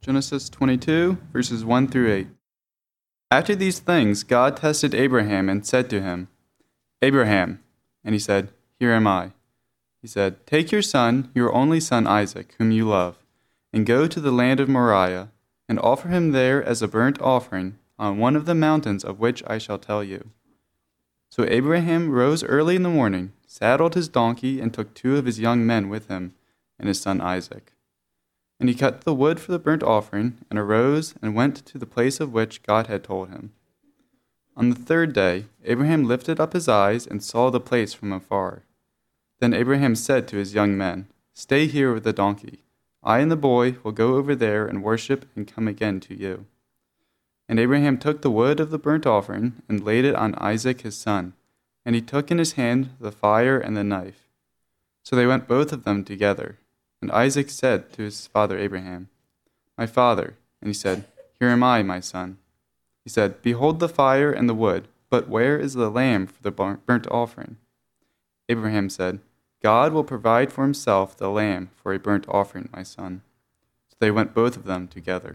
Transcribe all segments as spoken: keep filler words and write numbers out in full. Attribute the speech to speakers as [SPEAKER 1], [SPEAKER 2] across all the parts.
[SPEAKER 1] Genesis twenty-two, verses one through eight. After these things, God tested Abraham and said to him, Abraham. And he said, Here am I. He said, Take your son, your only son Isaac, whom you love, and go to the land of Moriah, and offer him there as a burnt offering on one of the mountains of which I shall tell you. So Abraham rose early in the morning, saddled his donkey, and took two of his young men with him, and his son Isaac. And he cut the wood for the burnt offering, and arose and went to the place of which God had told him. On the third day, Abraham lifted up his eyes and saw the place from afar. Then Abraham said to his young men, Stay here with the donkey. I and the boy will go over there and worship and come again to you. And Abraham took the wood of the burnt offering and laid it on Isaac his son, and he took in his hand the fire and the knife. So they went both of them together. And Isaac said to his father Abraham, My father. And he said, Here am I, my son. He said, Behold the fire and the wood, but where is the lamb for the burnt offering? Abraham said, God will provide for himself the lamb for a burnt offering, my son. So they went both of them together.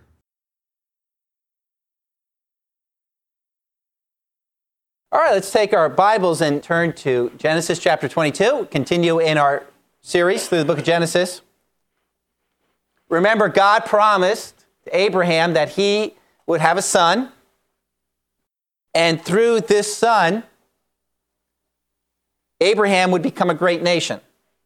[SPEAKER 2] All right, let's take our Bibles and turn to Genesis chapter twenty-two. Continue in our series through the book of Genesis. Remember, God promised to Abraham that he would have a son, and through this son, Abraham would become a great nation.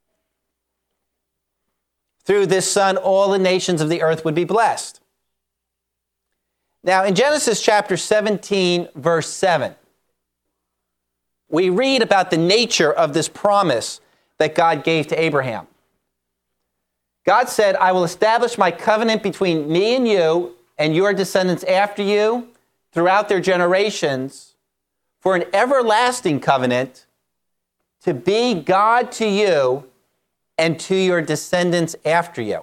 [SPEAKER 2] Through this son, all the nations of the earth would be blessed. Now, in Genesis chapter seventeen, verse seven, we read about the nature of this promise that God gave to Abraham. God said, I will establish my covenant between me and you and your descendants after you throughout their generations for an everlasting covenant to be God to you and to your descendants after you.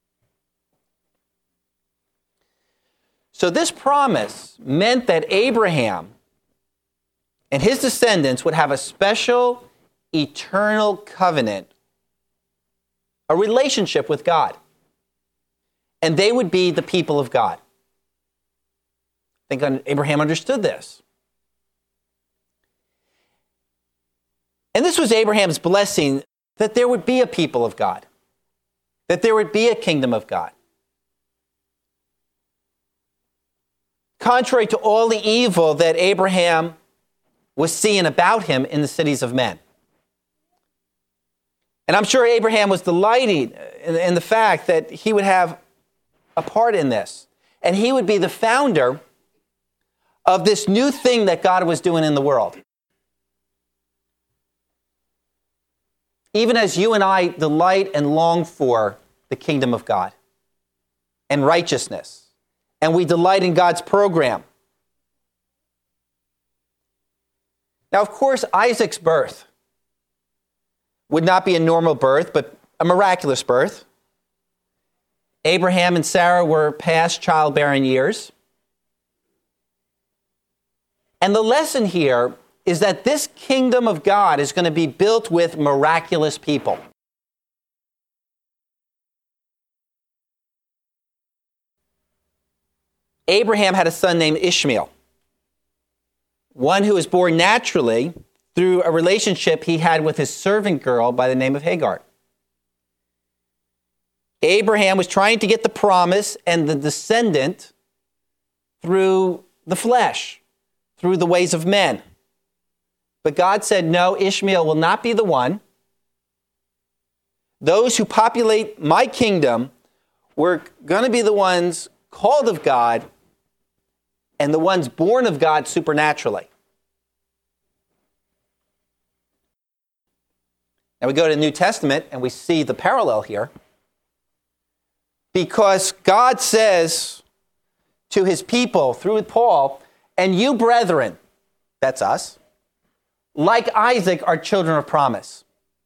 [SPEAKER 2] So this promise meant that Abraham and his descendants would have a special, eternal covenant, a relationship with God. And they would be the people of God. I think Abraham understood this. And this was Abraham's blessing, that there would be a people of God, that there would be a kingdom of God. Contrary to all the evil that Abraham was seeing about him in the cities of men. And I'm sure Abraham was delighted in, in the fact that he would have a part in this. And he would be the founder of this new thing that God was doing in the world. Even as you and I delight and long for the kingdom of God and righteousness, and we delight in God's program. Now, of course, Isaac's birth would not be a normal birth, but a miraculous birth. Abraham and Sarah were past childbearing years. And the lesson here is that this kingdom of God is going to be built with miraculous people. Abraham had a son named Ishmael, one who was born naturally through a relationship he had with his servant girl by the name of Hagar. Abraham was trying to get the promise and the descendant through the flesh, through the ways of men. But God said, no, Ishmael will not be the one. Those who populate my kingdom were going to be the ones called of God and the ones born of God supernaturally. Now we go to the New Testament and we see the parallel here. Because God says to his people through Paul, and you brethren, that's us, like Isaac are children of promise.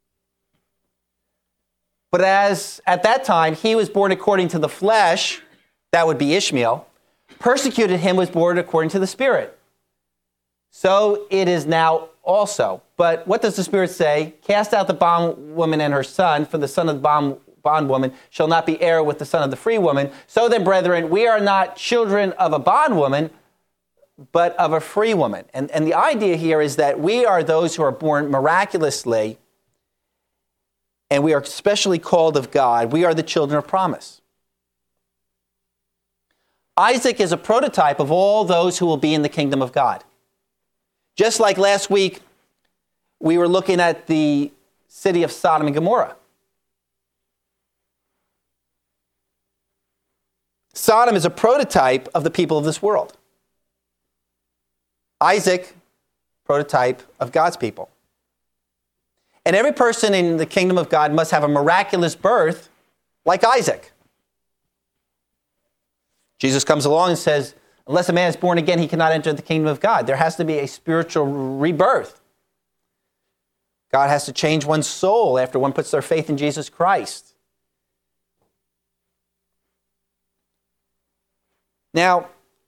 [SPEAKER 2] But as at that time he was born according to the flesh, that would be Ishmael, persecuted him was born according to the Spirit. So it is now also. But what does the Spirit say? Cast out the bondwoman and her son, for the son of the bond bondwoman shall not be heir with the son of the free woman. So then, brethren, we are not children of a bondwoman, but of a free woman. And, and the idea here is that we are those who are born miraculously, and we are specially called of God. We are the children of promise. Isaac is a prototype of all those who will be in the kingdom of God. Just like last week, we were looking at the city of Sodom and Gomorrah. Sodom is a prototype of the people of this world. Isaac, prototype of God's people. And every person in the kingdom of God must have a miraculous birth like Isaac. Jesus comes along and says, unless a man is born again, he cannot enter the kingdom of God. There has to be a spiritual rebirth. God has to change one's soul after one puts their faith in Jesus Christ. Now,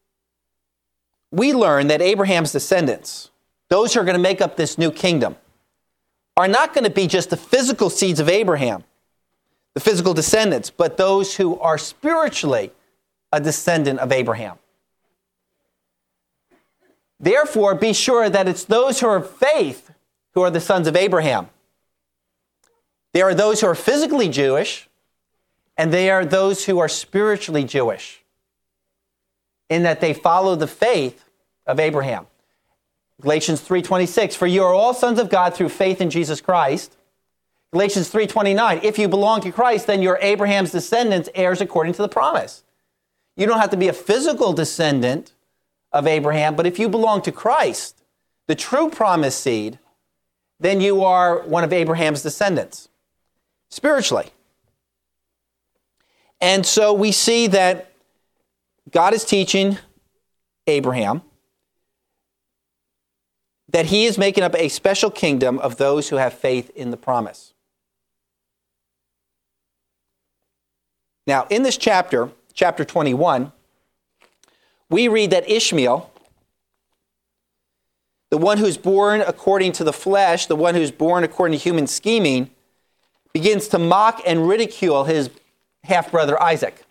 [SPEAKER 2] we learn that Abraham's descendants, those who are going to make up this new kingdom, are not going to be just the physical seeds of Abraham, the physical descendants, but those who are spiritually a descendant of Abraham. Therefore, be sure that it's those who are of faith who are the sons of Abraham. There are those who are physically Jewish, and they are those who are spiritually Jewish, in that they follow the faith of Abraham. Galatians three twenty-six, for you are all sons of God through faith in Jesus Christ. Galatians three twenty-nine, if you belong to Christ, then you're Abraham's descendants, heirs according to the promise. You don't have to be a physical descendant of Abraham, but if you belong to Christ, the true promised seed, then you are one of Abraham's descendants, spiritually. And so we see that God is teaching Abraham that he is making up a special kingdom of those who have faith in the promise. Now, in this chapter, chapter twenty-one, we read that Ishmael, the one who's born according to the flesh, the one who's born according to human scheming, begins to mock and ridicule his half-brother Isaac.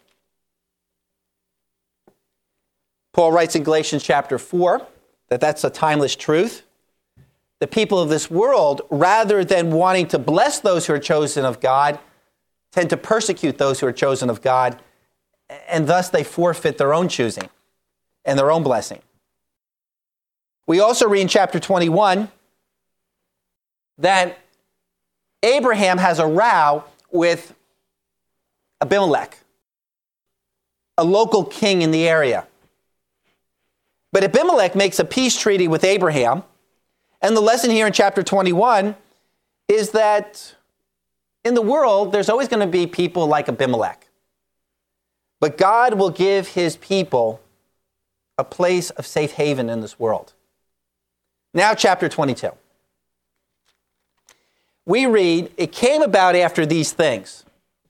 [SPEAKER 2] Paul writes in Galatians chapter four that that's a timeless truth. The people of this world, rather than wanting to bless those who are chosen of God, tend to persecute those who are chosen of God, and thus they forfeit their own choosing and their own blessing. We also read in chapter twenty-one that Abraham has a row with Abimelech, a local king in the area. But Abimelech makes a peace treaty with Abraham, and the lesson here in chapter twenty-one is that in the world, there's always going to be people like Abimelech. But God will give his people a place of safe haven in this world. Now, chapter twenty-two. We read, it came about after these things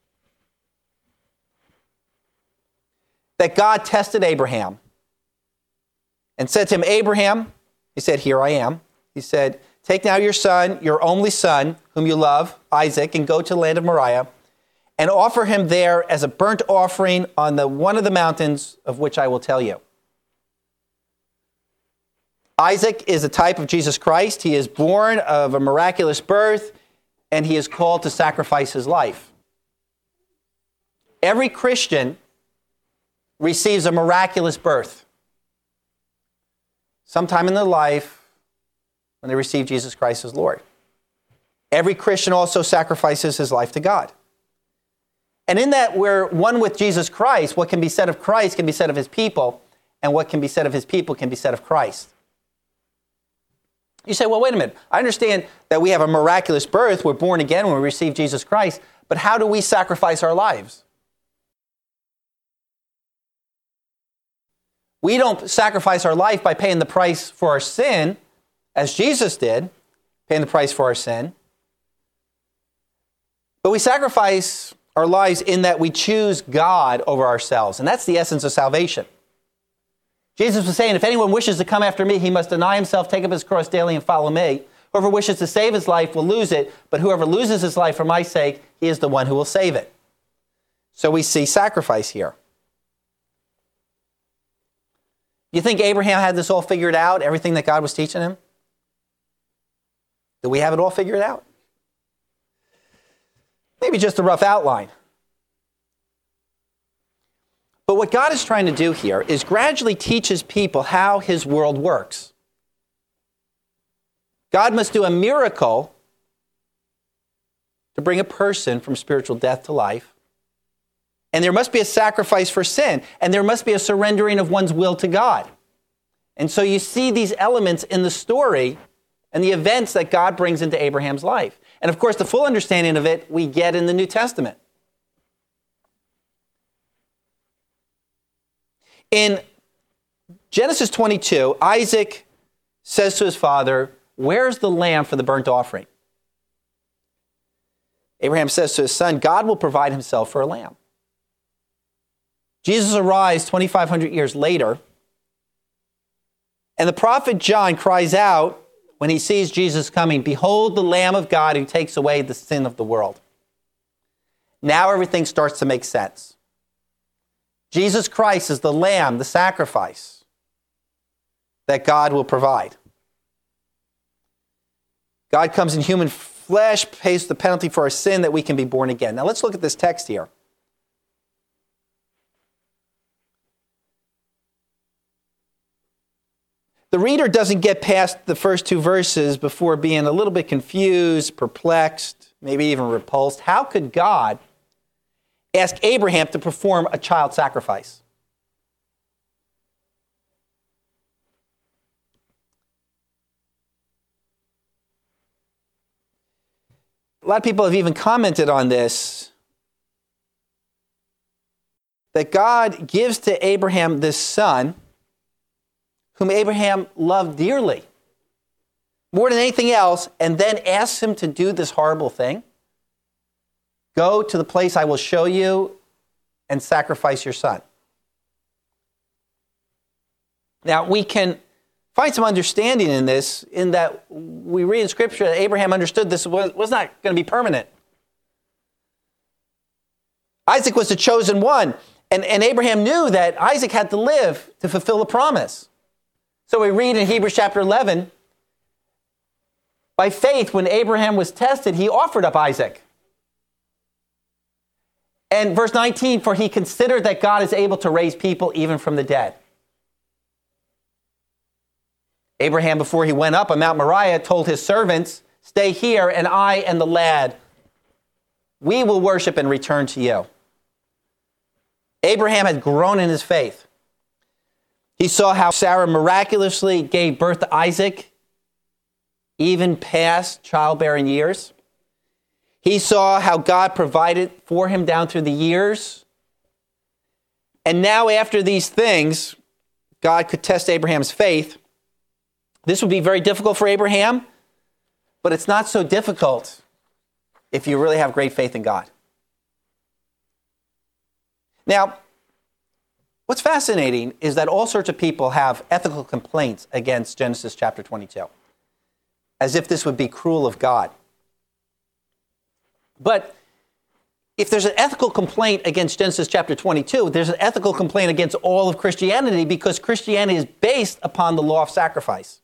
[SPEAKER 2] that God tested Abraham and said to him, Abraham, he said, here I am. He said, take now your son, your only son, whom you love, Isaac, and go to the land of Moriah, and offer him there as a burnt offering on the one of the mountains of which I will tell you. Isaac is a type of Jesus Christ. He is born of a miraculous birth, and he is called to sacrifice his life. Every Christian receives a miraculous birth sometime in their life when they receive Jesus Christ as Lord. Every Christian also sacrifices his life to God. And in that we're one with Jesus Christ, what can be said of Christ can be said of his people, and what can be said of his people can be said of Christ. You say, well, wait a minute. I understand that we have a miraculous birth. We're born again when we receive Jesus Christ. But how do we sacrifice our lives? We don't sacrifice our life by paying the price for our sin, as Jesus did, paying the price for our sin. But we sacrifice our lives in that we choose God over ourselves. And that's the essence of salvation. Jesus was saying, if anyone wishes to come after me, he must deny himself, take up his cross daily, and follow me. Whoever wishes to save his life will lose it, but whoever loses his life for my sake, he is the one who will save it. So we see sacrifice here. You think Abraham had this all figured out, everything that God was teaching him? Do we have it all figured out? Maybe just a rough outline. But what God is trying to do here is gradually teach his people how his world works. God must do a miracle to bring a person from spiritual death to life. And there must be a sacrifice for sin. And there must be a surrendering of one's will to God. And so you see these elements in the story and the events that God brings into Abraham's life. And of course, the full understanding of it we get in the New Testament. In Genesis twenty-two, Isaac says to his father, "Where's the lamb for the burnt offering?" Abraham says to his son, "God will provide himself for a lamb." Jesus arrives twenty-five hundred years later, and the prophet John cries out when he sees Jesus coming, "Behold the Lamb of God who takes away the sin of the world." Now everything starts to make sense. Jesus Christ is the lamb, the sacrifice that God will provide. God comes in human flesh, pays the penalty for our sin that we can be born again. Now let's look at this text here. The reader doesn't get past the first two verses before being a little bit confused, perplexed, maybe even repulsed. How could God ask Abraham to perform a child sacrifice? A lot of people have even commented on this, that God gives to Abraham this son whom Abraham loved dearly, more than anything else, and then asks him to do this horrible thing. Go to the place I will show you and sacrifice your son. Now, we can find some understanding in this, in that we read in Scripture that Abraham understood this was, was not going to be permanent. Isaac was the chosen one, and, and Abraham knew that Isaac had to live to fulfill the promise. So we read in Hebrews chapter eleven, by faith, when Abraham was tested, he offered up Isaac. And verse nineteen, for he considered that God is able to raise people even from the dead. Abraham, before he went up on Mount Moriah, told his servants, "Stay here, and I and the lad, we will worship and return to you." Abraham had grown in his faith. He saw how Sarah miraculously gave birth to Isaac, even past childbearing years. He saw how God provided for him down through the years. And now, after these things, God could test Abraham's faith. This would be very difficult for Abraham, but it's not so difficult if you really have great faith in God. Now, what's fascinating is that all sorts of people have ethical complaints against Genesis chapter twenty-two, as if this would be cruel of God. But if there's an ethical complaint against Genesis chapter twenty-two, there's an ethical complaint against all of Christianity, because Christianity is based upon the law of sacrifice.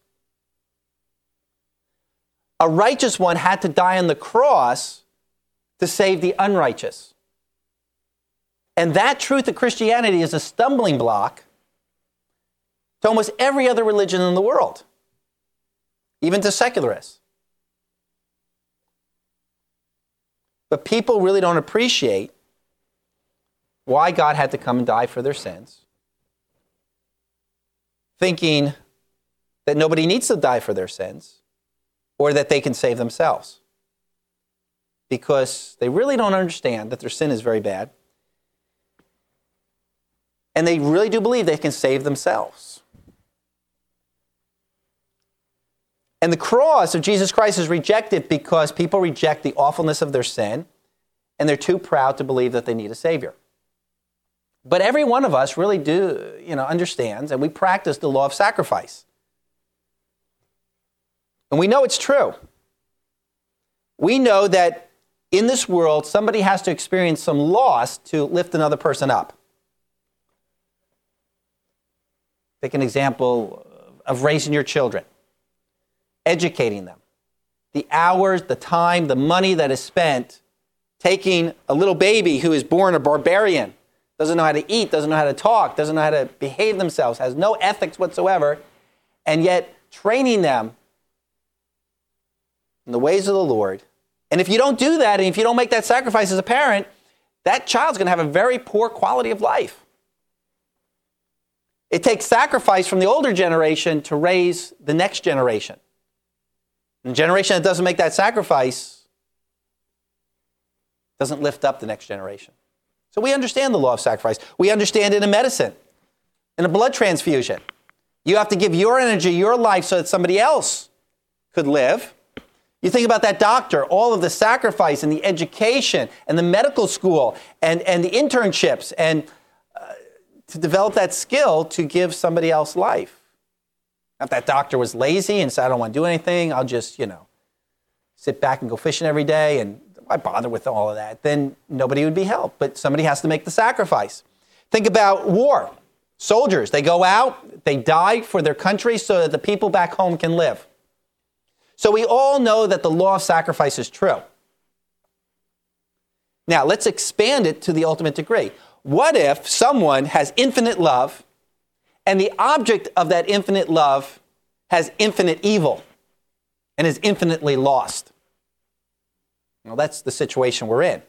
[SPEAKER 2] A righteous one had to die on the cross to save the unrighteous. And that truth of Christianity is a stumbling block to almost every other religion in the world, even to secularists. But people really don't appreciate why God had to come and die for their sins, thinking that nobody needs to die for their sins or that they can save themselves, because they really don't understand that their sin is very bad. And they really do believe they can save themselves. And the cross of Jesus Christ is rejected because people reject the awfulness of their sin, and they're too proud to believe that they need a Savior. But every one of us really do, you know, understands, and we practice the law of sacrifice. And we know it's true. We know that in this world, somebody has to experience some loss to lift another person up. Take an example of raising your children, educating them. The hours, the time, the money that is spent taking a little baby who is born a barbarian, doesn't know how to eat, doesn't know how to talk, doesn't know how to behave themselves, has no ethics whatsoever, and yet training them in the ways of the Lord. And if you don't do that, and if you don't make that sacrifice as a parent, that child's going to have a very poor quality of life. It takes sacrifice from the older generation to raise the next generation. And the generation that doesn't make that sacrifice doesn't lift up the next generation. So we understand the law of sacrifice. We understand it in medicine, in a blood transfusion. You have to give your energy, your life, so that somebody else could live. You think about that doctor, all of the sacrifice and the education and the medical school and, and the internships and uh, to develop that skill to give somebody else life. If that doctor was lazy and said, I don't want to do anything, I'll just, you know, sit back and go fishing every day and why bother with all of that? Then nobody would be helped, but somebody has to make the sacrifice. Think about war. Soldiers, they go out, they die for their country so that the people back home can live. So we all know that the law of sacrifice is true. Now, let's expand it to the ultimate degree. What if someone has infinite love and the object of that infinite love has infinite evil and is infinitely lost? Well, that's the situation we're in.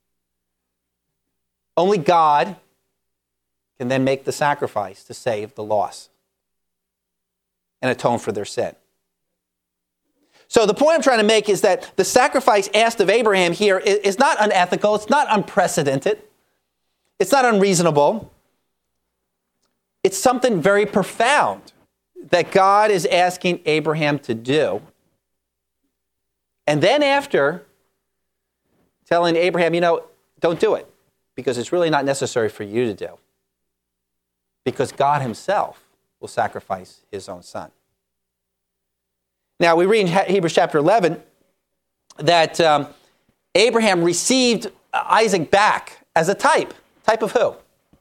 [SPEAKER 2] Only God can then make the sacrifice to save the lost and atone for their sin. So the point I'm trying to make is that the sacrifice asked of Abraham here is not unethical, it's not unprecedented, it's not unreasonable. It's something very profound that God is asking Abraham to do. And then after telling Abraham, you know, don't do it, because it's really not necessary for you to do. Because God himself will sacrifice his own son. Now, we read in Hebrews chapter eleven that um, Abraham received Isaac back as a type. Type of who?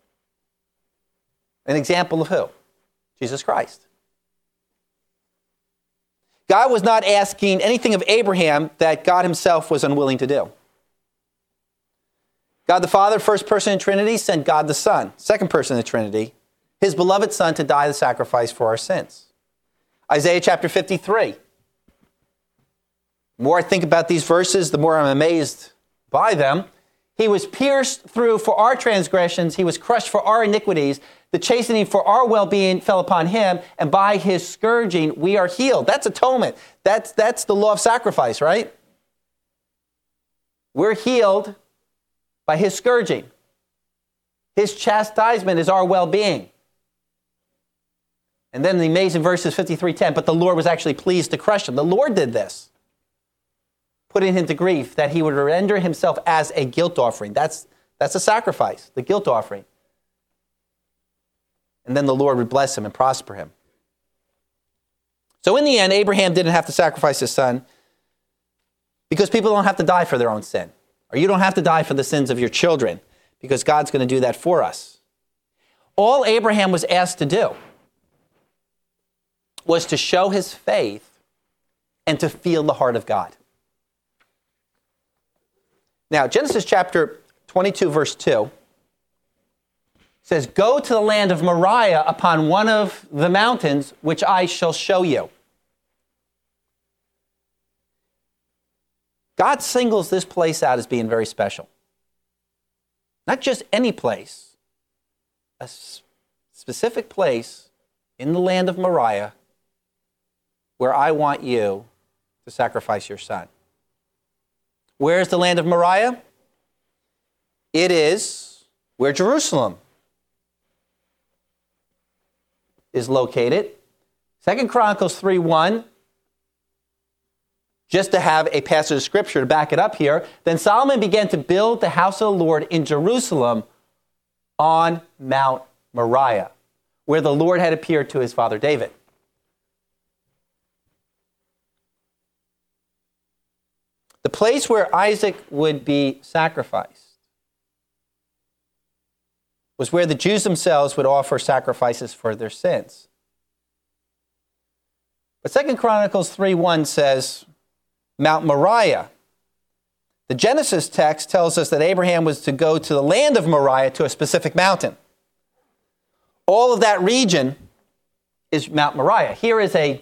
[SPEAKER 2] An example of who? Jesus Christ. God was not asking anything of Abraham that God himself was unwilling to do. God the Father, first person in the Trinity, sent God the Son, second person in the Trinity, his beloved Son to die the sacrifice for our sins. Isaiah chapter fifty-three. The more I think about these verses, the more I'm amazed by them. He was pierced through for our transgressions. He was crushed for our iniquities. The chastening for our well-being fell upon him, and by his scourging we are healed. That's atonement. That's, that's the law of sacrifice, right? We're healed by his scourging. His chastisement is our well-being. And then the amazing verses fifty-three ten, but the Lord was actually pleased to crush him. The Lord did this, putting him to grief, that he would render himself as a guilt offering. That's, that's a sacrifice, the guilt offering. And then the Lord would bless him and prosper him. So in the end, Abraham didn't have to sacrifice his son because people don't have to die for their own sin. Or you don't have to die for the sins of your children because God's going to do that for us. All Abraham was asked to do was to show his faith and to feel the heart of God. Now, Genesis chapter twenty-two, verse two says, go to the land of Moriah upon one of the mountains, which I shall show you. God singles this place out as being very special. Not just any place, a specific place in the land of Moriah where I want you to sacrifice your son. Where is the land of Moriah? It is where Jerusalem is located. Second Chronicles three one, just to have a passage of scripture to back it up here. Then Solomon began to build the house of the Lord in Jerusalem on Mount Moriah, where the Lord had appeared to his father David. The place where Isaac would be sacrificed was where the Jews themselves would offer sacrifices for their sins. But Second Chronicles three one says Mount Moriah. The Genesis text tells us that Abraham was to go to the land of Moriah, to a specific mountain. All of that region is Mount Moriah. Here is a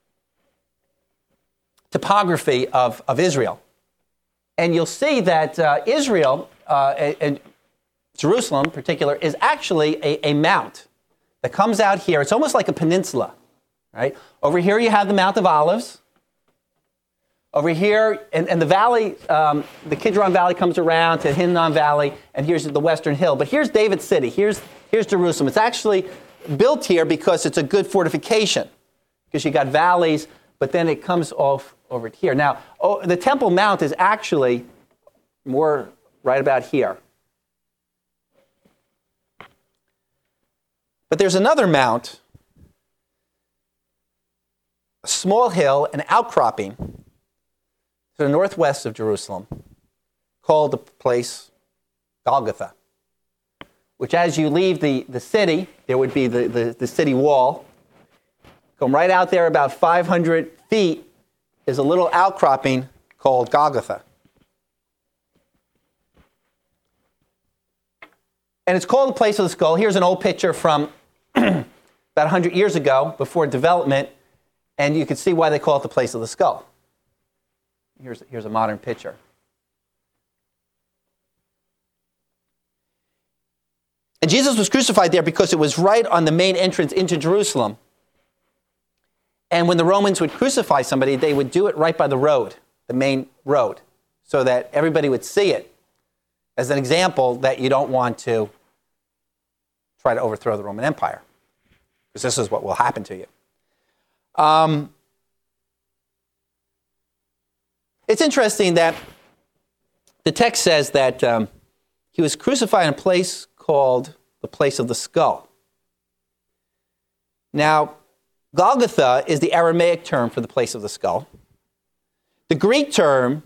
[SPEAKER 2] topography of, of Israel. And you'll see that uh, Israel, uh, and Jerusalem in particular, is actually a, a mount that comes out here. It's almost like a peninsula, right? Over here you have the Mount of Olives. Over here, and, and the valley, um, the Kidron Valley comes around to Hinnom Valley, and here's the Western Hill. But here's David's city. Here's, here's Jerusalem. It's actually built here because it's a good fortification, because you got valleys, but then it comes off over here. Now, oh, the Temple Mount is actually more right about here. But there's another mount, a small hill, an outcropping to the northwest of Jerusalem, called the place Golgotha, which as you leave the, the city, there would be the, the, the city wall. Come right out there about five hundred feet is a little outcropping called Golgotha. And it's called the place of the skull. Here's an old picture from about one hundred years ago, before development, and you can see why they call it the place of the skull. Here's, here's a modern picture. And Jesus was crucified there because it was right on the main entrance into Jerusalem. And when the Romans would crucify somebody, they would do it right by the road, the main road, so that everybody would see it as an example that you don't want to try to overthrow the Roman Empire, because this is what will happen to you. Um, it's interesting that the text says that um, he was crucified in a place called the place of the skull. Now, Golgotha is the Aramaic term for the place of the skull. The Greek term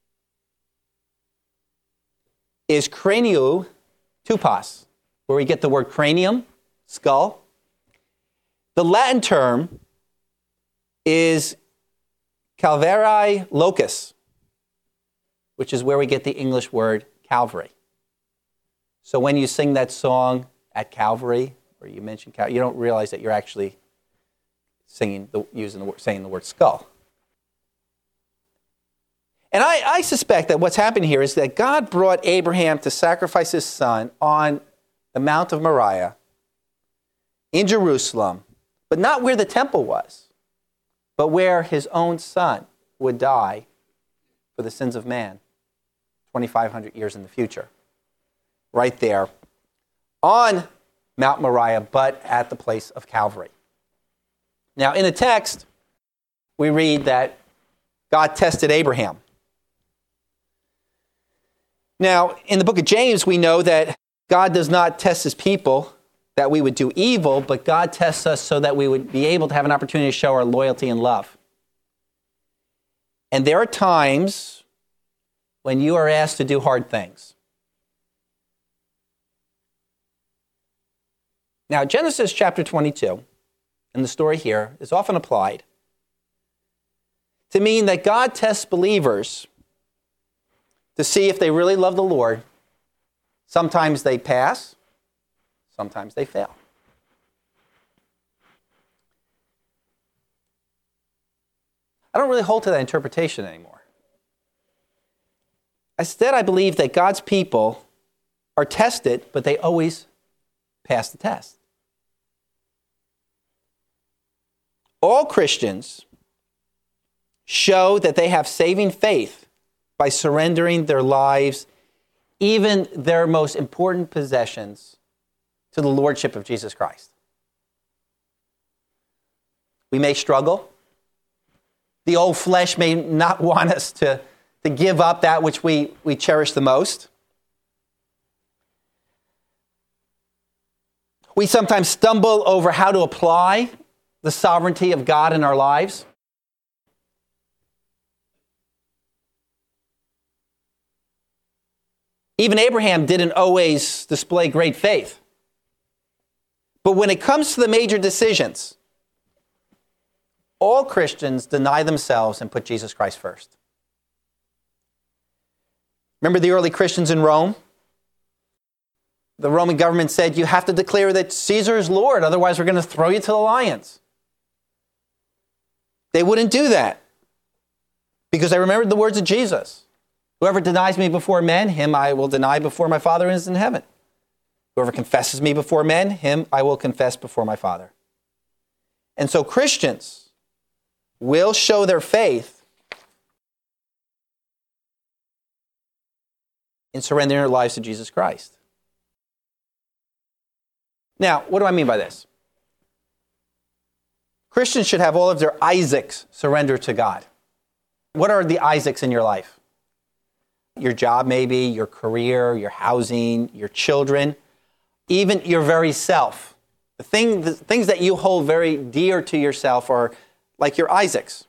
[SPEAKER 2] is craniou tupos, where we get the word cranium, skull. The Latin term is calvarii locus, which is where we get the English word Calvary. So when you sing that song at Calvary, or you mention Calvary, you don't realize that you're actually singing, the, using the word, saying the word skull. And I, I suspect that what's happened here is that God brought Abraham to sacrifice his son on the Mount of Moriah in Jerusalem, but not where the temple was, but where his own son would die for the sins of man twenty-five hundred years in the future. Right there on Mount Moriah, but at the place of Calvary. Now, in the text, we read that God tested Abraham. Now, in the book of James, we know that God does not test his people that we would do evil, but God tests us so that we would be able to have an opportunity to show our loyalty and love. And there are times when you are asked to do hard things. Now, Genesis chapter twenty-two, and the story here, is often applied to mean that God tests believers to see if they really love the Lord. Sometimes they pass, sometimes they fail. I don't really hold to that interpretation anymore. Instead, I believe that God's people are tested, but they always pass the test. All Christians show that they have saving faith by surrendering their lives, even their most important possessions, to the lordship of Jesus Christ. We may struggle. The old flesh may not want us to, to give up that which we, we cherish the most. We sometimes stumble over how to apply the sovereignty of God in our lives. Even Abraham didn't always display great faith. But when it comes to the major decisions, all Christians deny themselves and put Jesus Christ first. Remember the early Christians in Rome? The Roman government said, you have to declare that Caesar is Lord, otherwise we're going to throw you to the lions. They wouldn't do that because they remembered the words of Jesus. Whoever denies me before men, him I will deny before my Father who is in heaven. Whoever confesses me before men, him I will confess before my Father. And so Christians will show their faith in surrendering their lives to Jesus Christ. Now, what do I mean by this? Christians should have all of their Isaacs surrendered to God. What are the Isaacs in your life? Your job, maybe, your career, your housing, your children, even your very self. The, thing, the things that you hold very dear to yourself are like your Isaacs.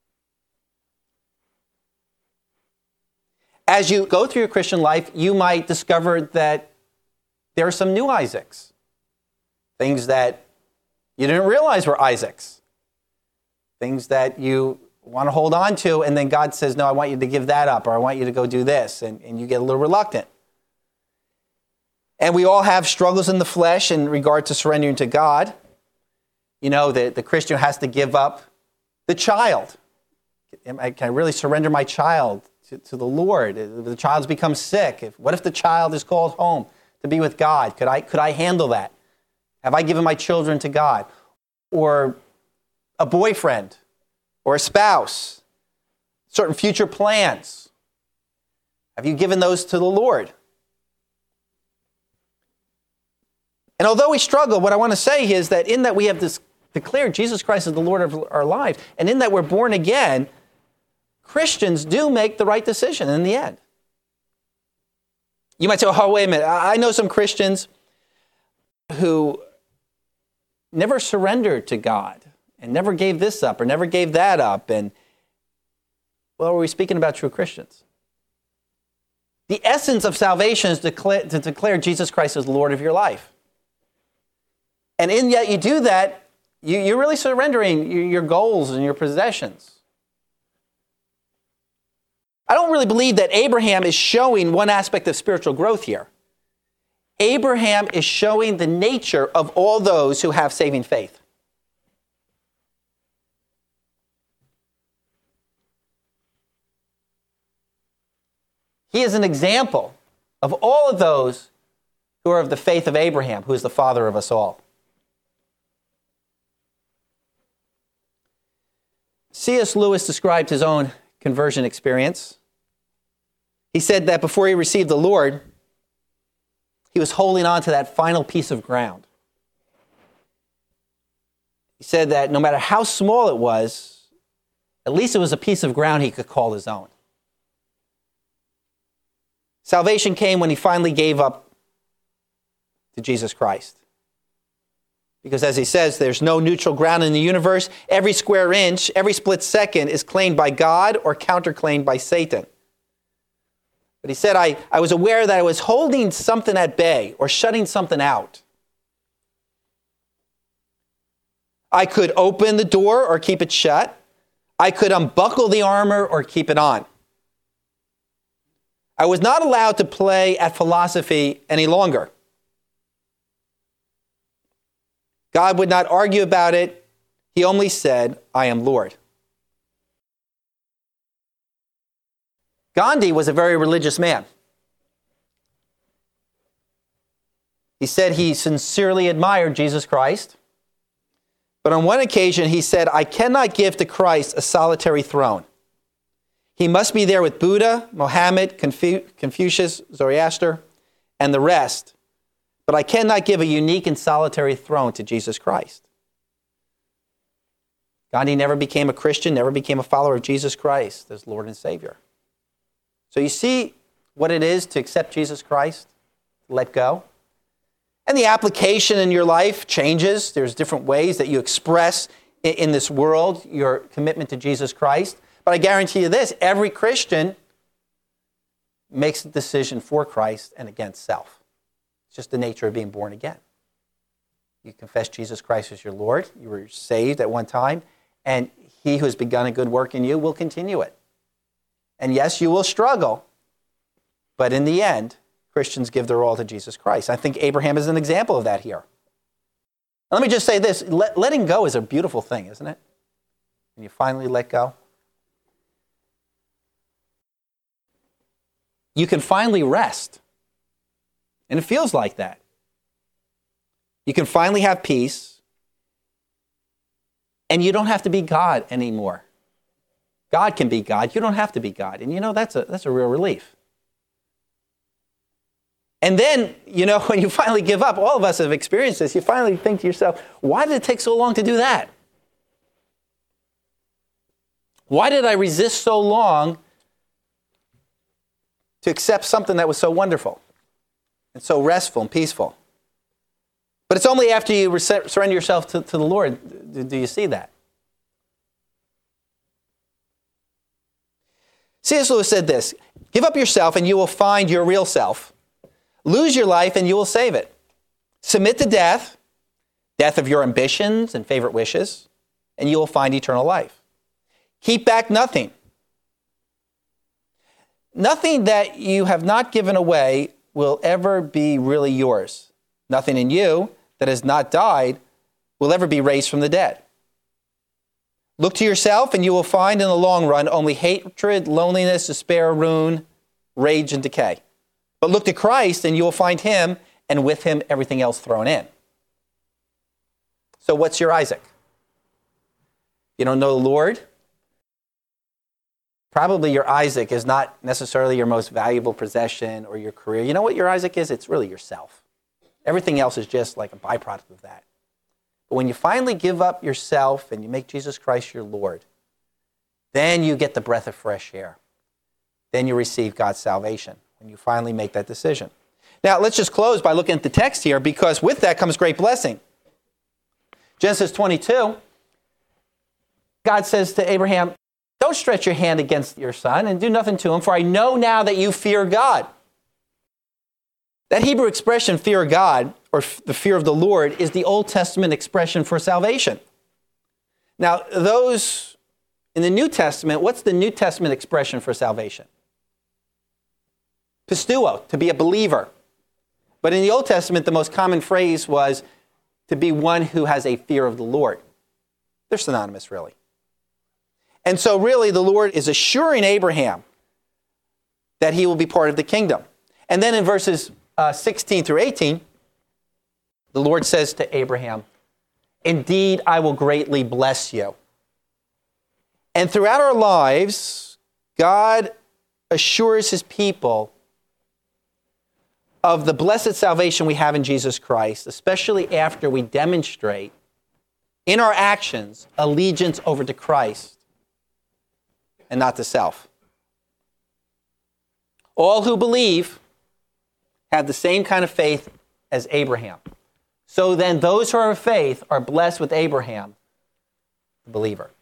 [SPEAKER 2] As you go through your Christian life, you might discover that there are some new Isaacs. Things that you didn't realize were Isaacs. Things that you want to hold on to, and then God says, no, I want you to give that up, or I want you to go do this, and, and you get a little reluctant. And we all have struggles in the flesh in regard to surrendering to God. You know, the, the Christian has to give up the child. Can I really surrender my child to, to the Lord? If the child's become sick, if, what if the child is called home to be with God? Could I, could I handle that? Have I given my children to God? Or a boyfriend, or a spouse, certain future plans. Have you given those to the Lord? And although we struggle, what I want to say is that in that we have this declared Jesus Christ as the Lord of our lives, and in that we're born again, Christians do make the right decision in the end. You might say, oh, wait a minute. I know some Christians who never surrendered to God and never gave this up or never gave that up. And, well, are we speaking about true Christians? The essence of salvation is declare, to declare Jesus Christ as the Lord of your life. And in yet you do that, you, you're really surrendering your, your goals and your possessions. I don't really believe that Abraham is showing one aspect of spiritual growth here. Abraham is showing the nature of all those who have saving faith. He is an example of all of those who are of the faith of Abraham, who is the father of us all. C S Lewis described his own conversion experience. He said that before he received the Lord, he was holding on to that final piece of ground. He said that no matter how small it was, at least it was a piece of ground he could call his own. Salvation came when he finally gave up to Jesus Christ. Because as he says, there's no neutral ground in the universe. Every square inch, every split second is claimed by God or counterclaimed by Satan. But he said, I, I was aware that I was holding something at bay or shutting something out. I could open the door or keep it shut. I could unbuckle the armor or keep it on. I was not allowed to play at philosophy any longer. God would not argue about it. He only said, I am Lord. Gandhi was a very religious man. He said he sincerely admired Jesus Christ. But on one occasion, he said, I cannot give to Christ a solitary throne. He must be there with Buddha, Mohammed, Confu- Confucius, Zoroaster, and the rest. But I cannot give a unique and solitary throne to Jesus Christ. Gandhi never became a Christian, never became a follower of Jesus Christ as Lord and Savior. So you see what it is to accept Jesus Christ, let go. And the application in your life changes. There's different ways that you express in this world your commitment to Jesus Christ. But I guarantee you this, every Christian makes a decision for Christ and against self. It's just the nature of being born again. You confess Jesus Christ as your Lord. You were saved at one time, and he who has begun a good work in you will continue it. And yes, you will struggle, but in the end, Christians give their all to Jesus Christ. I think Abraham is an example of that here. Let me just say this. Let, letting go is a beautiful thing, isn't it? When you finally let go. You can finally rest. And it feels like that. You can finally have peace. And you don't have to be God anymore. God can be God. You don't have to be God. And you know, that's a, that's a real relief. And then, you know, when you finally give up, all of us have experienced this, you finally think to yourself, why did it take so long to do that? Why did I resist so long to accept something that was so wonderful and so restful and peaceful? But it's only after you surrender yourself to, to the Lord do, do you see that. C S Lewis said this, give up yourself and you will find your real self. Lose your life and you will save it. Submit to death, death of your ambitions and favorite wishes, and you will find eternal life. Keep back nothing. Nothing that you have not given away will ever be really yours. Nothing in you that has not died will ever be raised from the dead. Look to yourself and you will find in the long run only hatred, loneliness, despair, ruin, rage, and decay. But look to Christ and you will find him, and with him everything else thrown in. So what's your Isaac? You don't know the Lord? Probably your Isaac is not necessarily your most valuable possession or your career. You know what your Isaac is? It's really yourself. Everything else is just like a byproduct of that. But when you finally give up yourself and you make Jesus Christ your Lord, then you get the breath of fresh air. Then you receive God's salvation when you finally make that decision. Now, let's just close by looking at the text here, because with that comes great blessing. Genesis twenty-two, God says to Abraham, don't stretch your hand against your son and do nothing to him, for I know now that you fear God. That Hebrew expression, fear God, or the fear of the Lord, is the Old Testament expression for salvation. Now, those in the New Testament, what's the New Testament expression for salvation? Pisteuo, to be a believer. But in the Old Testament, the most common phrase was to be one who has a fear of the Lord. They're synonymous, really. And so really, the Lord is assuring Abraham that he will be part of the kingdom. And then in verses uh, sixteen through eighteen, the Lord says to Abraham, indeed, I will greatly bless you. And throughout our lives, God assures his people of the blessed salvation we have in Jesus Christ, especially after we demonstrate in our actions allegiance over to Christ and not to self. All who believe have the same kind of faith as Abraham. So then those who are of faith are blessed with Abraham, the believer.